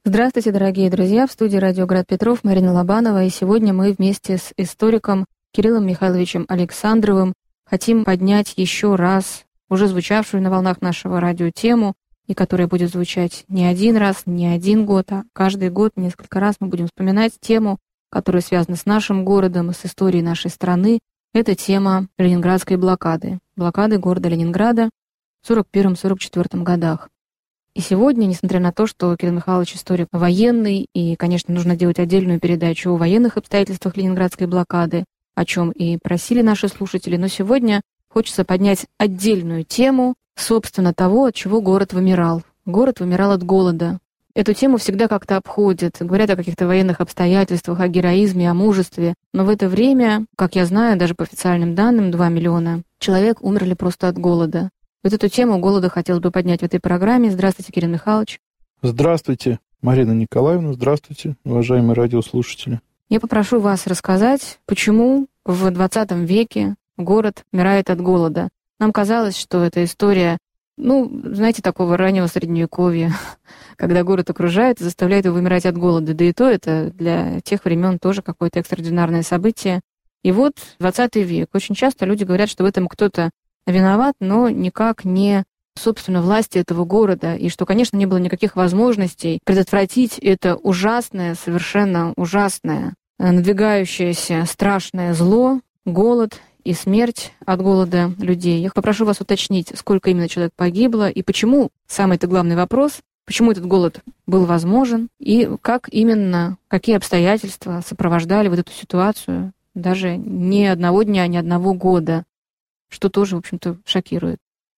Здравствуйте, дорогие друзья! В студии «Радио Град Петров» Марина Лобанова. И сегодня мы вместе с историком Кириллом Михайловичем Александровым хотим поднять еще раз уже звучавшую на волнах нашего радио тему, и которая будет звучать не один раз, не один год, а каждый год, несколько раз мы будем вспоминать тему, которая связана с нашим городом и с историей нашей страны. Это тема Ленинградской блокады. Блокады города Ленинграда в 1941-1944 годах. И сегодня, несмотря на то, что Кирилл Михайлович историк военный, и, конечно, нужно делать отдельную передачу о военных обстоятельствах Ленинградской блокады, о чем и просили наши слушатели, но сегодня хочется поднять отдельную тему, собственно, того, от чего город вымирал. Город вымирал от голода. Эту тему всегда как-то обходят, говорят о каких-то военных обстоятельствах, о героизме, о мужестве. Но в это время, как я знаю, даже по официальным данным, 2 миллиона человек умерли просто от голода. Вот эту тему голода хотелось бы поднять в этой программе. Здравствуйте, Кирилл Михайлович. Здравствуйте, Марина Николаевна. Здравствуйте, уважаемые радиослушатели. Я попрошу вас рассказать, почему в 20 веке город умирает от голода. Нам казалось, что эта история, знаете, такого раннего средневековья, когда город окружает и заставляет его вымирать от голода. Да и то это для тех времен тоже какое-то экстраординарное событие. И вот 20 век. Очень часто люди говорят, что в этом кто-то виноват, но никак не, собственно, власти этого города, и что, конечно, не было никаких возможностей предотвратить это ужасное, совершенно ужасное, надвигающееся страшное зло, голод и смерть от голода людей. Я попрошу вас уточнить, сколько именно человек погибло, и почему, самый-то главный вопрос, почему этот голод был возможен, и как именно, какие обстоятельства сопровождали вот эту ситуацию даже не одного дня, не одного года, что тоже, в общем-то, шокирует.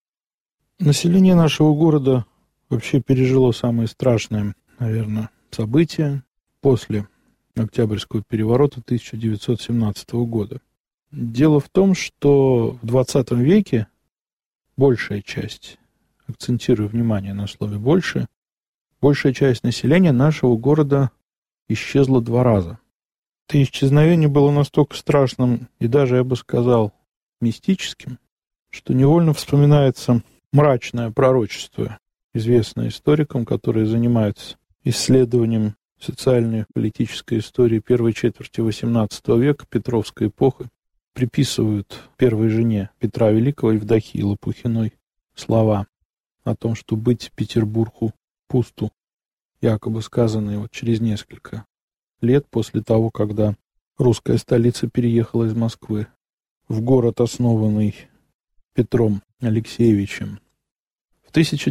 Население нашего города вообще пережило самые страшные, наверное, события после Октябрьского переворота 1917 года. Дело в том, что в 20 веке большая часть, акцентирую внимание на слове «большая», большая часть населения нашего города исчезла 2 раза. Это исчезновение было настолько страшным и даже, я бы сказал, мистическим, что невольно вспоминается мрачное пророчество, известное историкам, которые занимаются исследованием социальной и политической истории первой четверти XVIII века, Петровской эпохи, приписывают первой жене Петра Великого, Евдокии Лопухиной, слова о том, что быть Петербургу пусту, якобы сказанные вот через несколько лет после того, когда русская столица переехала из Москвы в город, основанный Петром Алексеевичем. В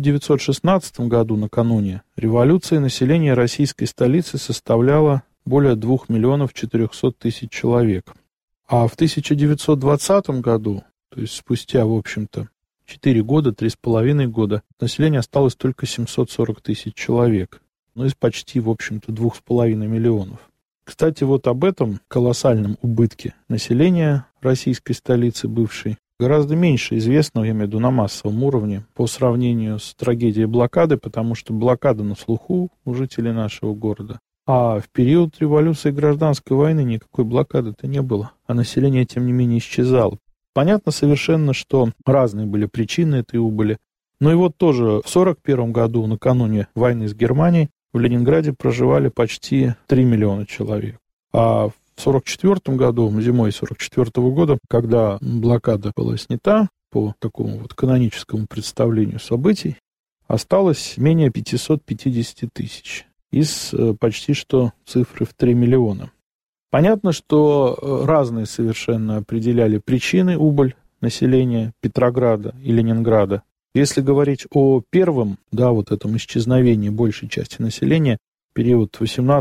1916 году, накануне революции, население российской столицы составляло более 2 миллионов 400 тысяч человек. А в 1920 году, то есть спустя, в общем-то, 4 года, 3,5 года, население осталось только 740 тысяч человек. Из почти, в общем-то, 2,5 миллионов. Кстати, вот об этом колоссальном убытке населения российской столицы бывшей гораздо меньше известно, я имею в виду на массовом уровне, по сравнению с трагедией блокады, потому что блокада на слуху у жителей нашего города. А в период революции и гражданской войны никакой блокады-то не было, а население, тем не менее, исчезало. Понятно совершенно, что разные были причины этой убыли. Но и вот тоже в 1941 году, накануне войны с Германией, в Ленинграде проживали почти 3 миллиона человек. А в 1944 году, зимой 1944 года, когда блокада была снята, по такому вот каноническому представлению событий, осталось менее 550 тысяч из почти что цифры в 3 миллиона. Понятно, что разные совершенно определяли причины убыль населения Петрограда и Ленинграда. Если говорить о первом, вот этом исчезновении большей части населения, период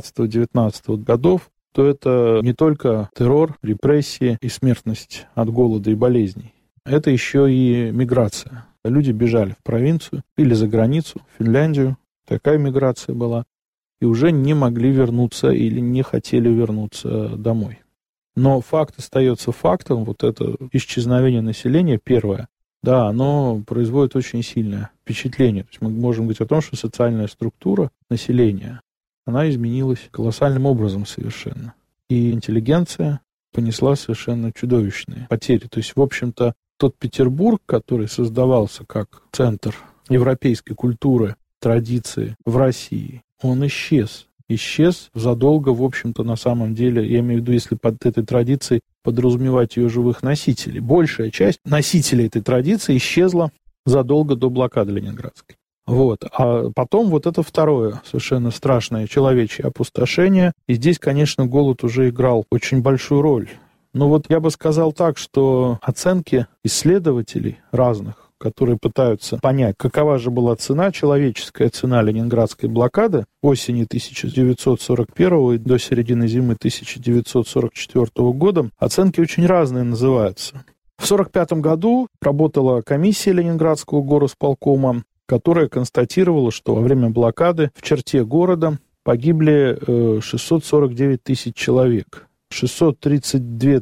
18-19 годов, то это не только террор, репрессии и смертность от голода и болезней. Это еще и миграция. Люди бежали в провинцию или за границу, в Финляндию. Такая миграция была. И уже не могли вернуться или не хотели вернуться домой. Но факт остается фактом. Вот это исчезновение населения первое, оно производит очень сильное впечатление. То есть мы можем говорить о том, что социальная структура населения, она изменилась колоссальным образом совершенно. И интеллигенция понесла совершенно чудовищные потери. То есть, в общем-то, тот Петербург, который создавался как центр европейской культуры, традиции в России, он исчез. Исчез задолго, в общем-то, на самом деле, я имею в виду, если под этой традицией подразумевать ее живых носителей. Большая часть носителей этой традиции исчезла задолго до блокады Ленинградской. Вот. А потом вот это второе совершенно страшное человечье опустошение. И здесь, конечно, голод уже играл очень большую роль. Но вот я бы сказал так, что оценки исследователей разных, которые пытаются понять, какова же была цена, человеческая цена Ленинградской блокады осени 1941 и до середины зимы 1944 года, оценки очень разные называются. В 1945 году работала комиссия Ленинградского горосполкома, которая констатировала, что во время блокады в черте города погибли 649 тысяч человек. 632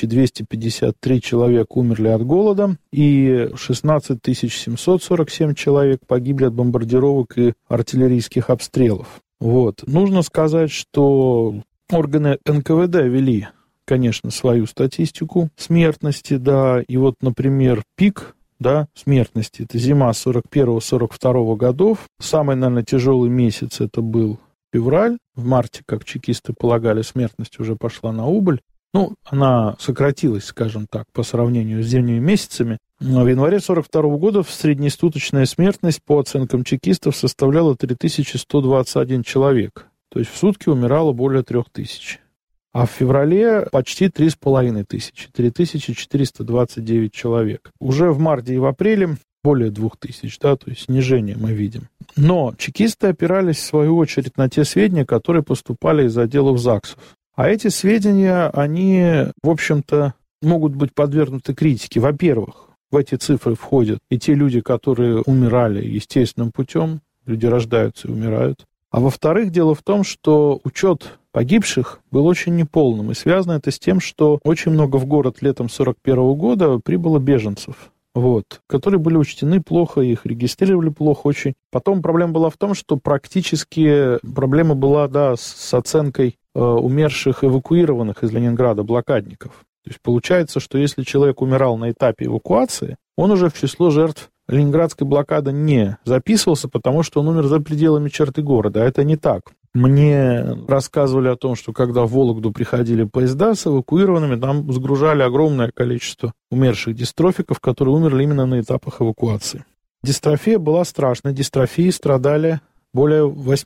253 человека умерли от голода, и 16 747 человек погибли от бомбардировок и артиллерийских обстрелов. Вот. Нужно сказать, что органы НКВД вели, конечно, свою статистику смертности, да, и вот, например, пик, да, смертности, это зима 41-42 годов. Самый, наверное, тяжелый месяц это был февраль. В марте, как чекисты полагали, смертность уже пошла на убыль. Ну, она сократилась, скажем так, по сравнению с зимними месяцами. Но в январе 1942 года среднесуточная смертность, по оценкам чекистов, составляла 3121 человек. То есть в сутки умирало более 3000. А в феврале почти 3500, 3429 человек. Уже в марте и в апреле более 2000, да, то есть снижение мы видим. Но чекисты опирались, в свою очередь, на те сведения, которые поступали из отделов ЗАГСов. А эти сведения, они, в общем-то, могут быть подвергнуты критике. Во-первых, в эти цифры входят и те люди, которые умирали естественным путем, люди рождаются и умирают. А во-вторых, дело в том, что учет погибших был очень неполным, и связано это с тем, что очень много в город летом 1941 года прибыло беженцев, вот, которые были учтены плохо, их регистрировали плохо очень. Потом проблема была в том, что практически проблема была, да, с оценкой умерших эвакуированных из Ленинграда блокадников. То есть получается, что если человек умирал на этапе эвакуации, он уже в число жертв Ленинградской блокады не записывался, потому что он умер за пределами черты города. А это не так. Мне рассказывали о том, что когда в Вологду приходили поезда с эвакуированными, там сгружали огромное количество умерших дистрофиков, которые умерли именно на этапах эвакуации. Дистрофия была страшной. Дистрофией страдали более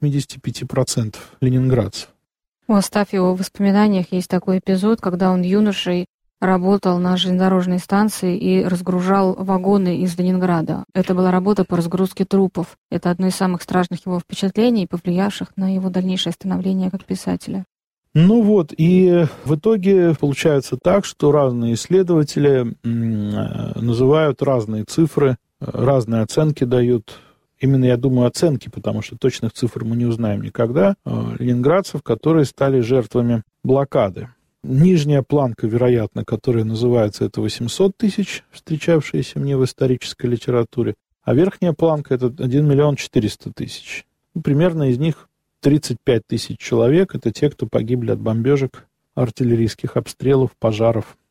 85% ленинградцев. У Астафьева в воспоминаниях есть такой эпизод, когда он юношей работал на железнодорожной станции и разгружал вагоны из Ленинграда. Это была работа по разгрузке трупов. Это одно из самых страшных его впечатлений, повлиявших на его дальнейшее становление как писателя. Ну вот, и в итоге получается так, что разные исследователи называют разные цифры, разные оценки дают. Именно, я думаю, оценки, потому что точных цифр мы не узнаем никогда, ленинградцев, которые стали жертвами блокады. Нижняя планка, вероятно, которая называется, это 800 тысяч, встречавшиеся мне в исторической литературе, а верхняя планка — это 1 400 000. Ну, примерно из них 35 тысяч человек — это те, кто погибли от бомбежек, артиллерийских обстрелов, пожаров